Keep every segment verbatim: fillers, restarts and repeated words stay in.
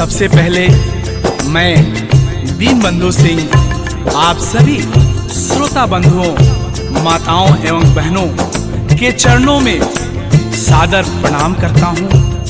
सबसे पहले मैं दीनबंधु सिंह आप सभी श्रोता बंधुओं, माताओं एवं बहनों के चरणों में सादर प्रणाम करता हूँ।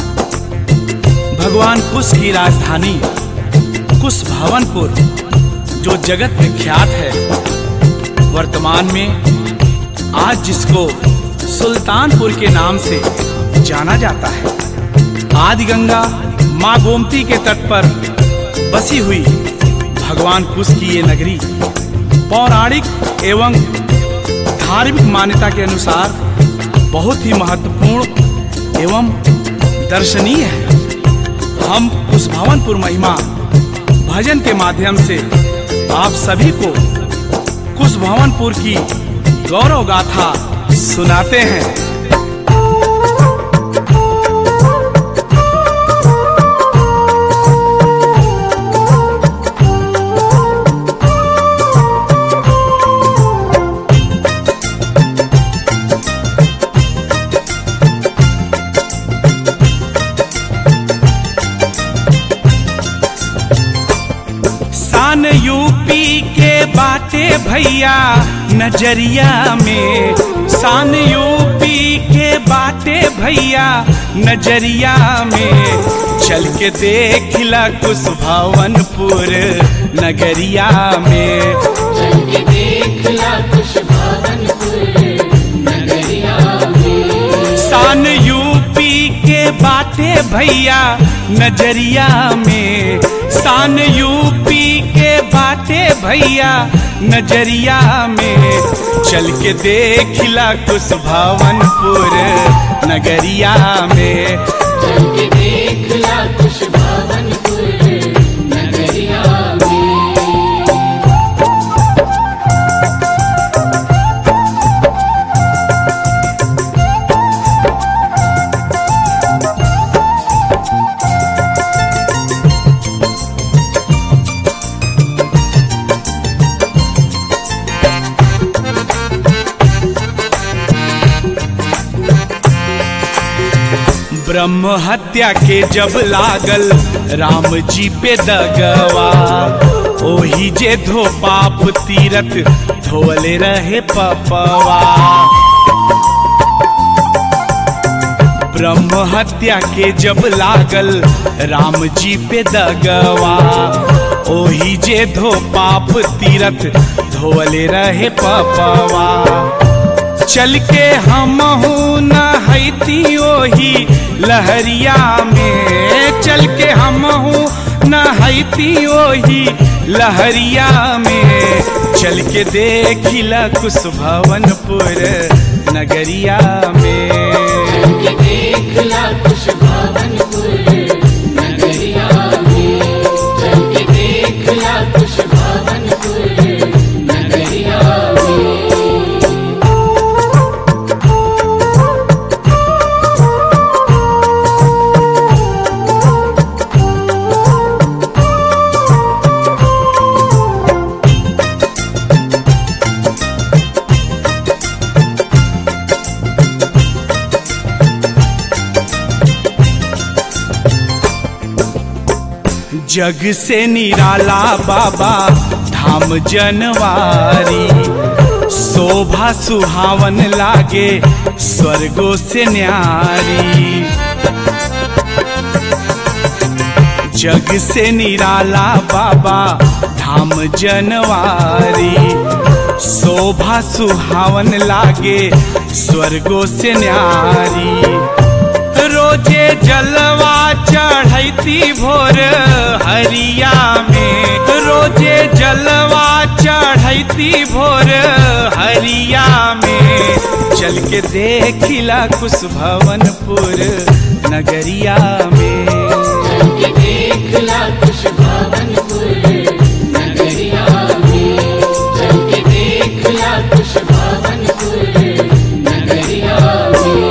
भगवान कुश की राजधानी कुश भवनपुर जो जगत विख्यात है, वर्तमान में आज जिसको सुल्तानपुर के नाम से जाना जाता है, आदि गंगा माँ गोमती के तट पर बसी हुई भगवान कुश की ये नगरी पौराणिक एवं धार्मिक मान्यता के अनुसार बहुत ही महत्वपूर्ण एवं दर्शनीय है। हम कुश भवनपुर महिमा भजन के माध्यम से आप सभी को कुश भवनपुर की गौरव गाथा सुनाते हैं। शान यूपी के बाटे भैया नजरिया में, शान यूपी के बाटे भैया नजरिया में, चल के देखला कुश भवनपुर नगरिया में, चल के देखला कुश भवनपुर नगरिया में। शान यूपी के बाटे भैया नजरिया में, शान यूपी के बाटे भैया नजरिया में, चल के देखला कुश भवनपुर नगरिया में, चल के देखला कुश भवनपुर नगरिया में। ब्रह्म हत्या के जब लागल राम जी पे दगवा, ओही जे धो पाप तीरथ धोले रहे पपवा। ब्रह्म हत्या के जब लागल राम जी पे दगवा, ओही जे धो पाप तीरथ धोले रहे पपवा। चल के हमहू नहैती ओही लहरिया में, चल के हमहू नहैती ओही लहरिया में, चल के देखिला कुश भवनपुर नगरिया में, चल के देखला कुश भवनपुर नगरिया में, चल के देखला कुश भवनपुर नगरिया में। जग से निराला बाबा धाम जनवारी, शोभा सुहावन लागे स्वर्गों से न्यारी। जग से निराला बाबा धाम जनवारी, शोभा सुहावन लागे स्वर्गों से न्यारी। रोजे जलवा चढ़ैती भोर हरिया में, रोजे जलवा चढ़ैती भोर हरिया में, चल के देखिला कुश भवनपुर नगरिया में, चल के देखला कुश भवनपुर नगरिया में, चल के देखला कुश भवनपुर नगरिया में।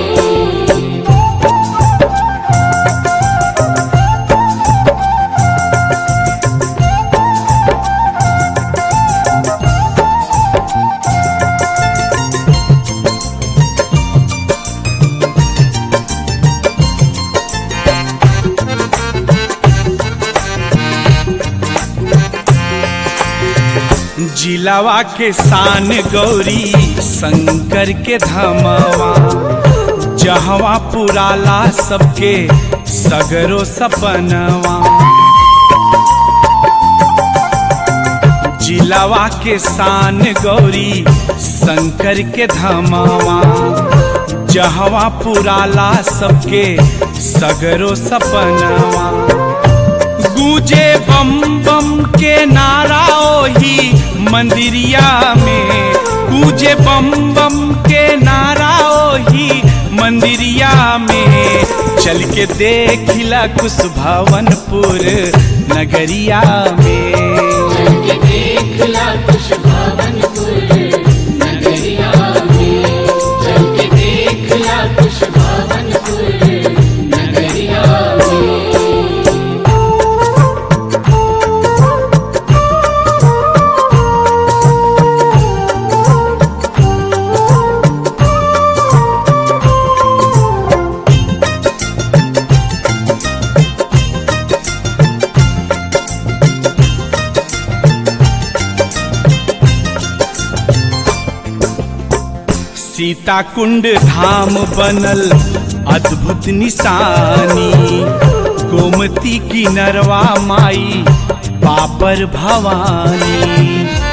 जिलावा के शान गौरी शंकर के धमवा, जहवा पुराला सबके सगरो सपनवा। जिलावा के शान गौरी शंकर के धमवा, जहवा पुराला सबके सगरो सपनवा। गूंजे बम बम के नारा ओही मंदिरिया में, गूंजे बम बम के नारा ओही मंदिरिया में। चल के देखिला कुश भवनपुर नगरिया में, चल के देखला कुश भवनपुर नगरिया में, चल के देखला कुश भवनपुर नगरिया में। सीता कुंड धाम बनल अद्भुत निशानी, गोमती की नरवा माई पापर भवानी।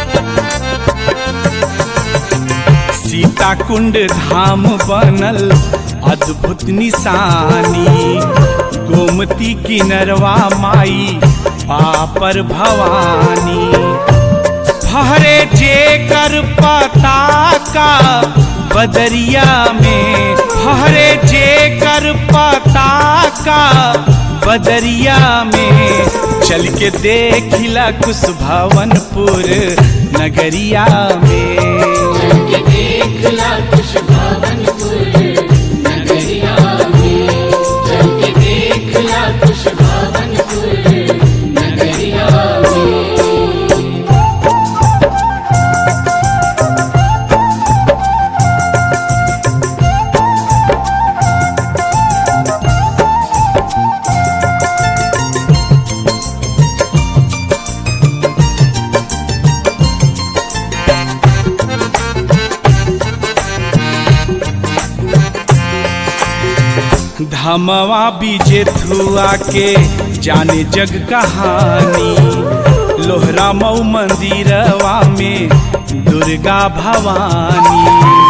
सीता कुंड धाम बनल अद्भुत निशानी, गोमती की नरवा माई पापर भवानी। फहरे जे कर पताका बदरिया में, फहरे जे कर पताका बदरिया में। चल के देखिला कुश भवनपुर नगरिया में, चल के देखला कुश भवनपुर नगरिया में, चल के देखला कुश भवनपुर नगरिया में। धमवा बीजे थुआ के जाने जग कहानी, लोहरा मऊ मंदिरवा में दुर्गा भवानी।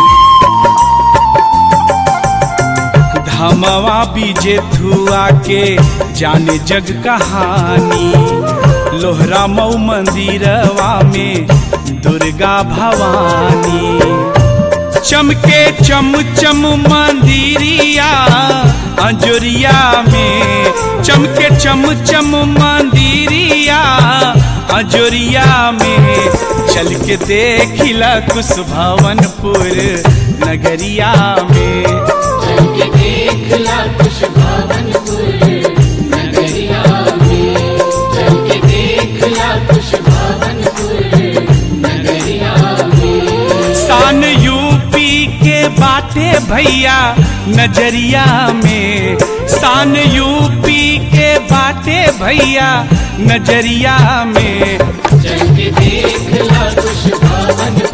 धमवा बीजे थुआ के जाने जग कहानी, लोहरा मऊ मंदिरवा में दुर्गा भवानी। चमके चम चम मंदिरिया अंजोरिया में, चमके चम चम मंदिरिया अंजोरिया में। चल के देखिला कुश भवनपुर नगरिया में, चल के देखला कुश भवनपुर नगरिया में, चल के देखला कुश भवनपुर नगरिया में। शान यूपी के बाटे भैया नजरिया में, शान यूपी के बाटे भैया नजरिया में। चल के देखला कुश भवनपुर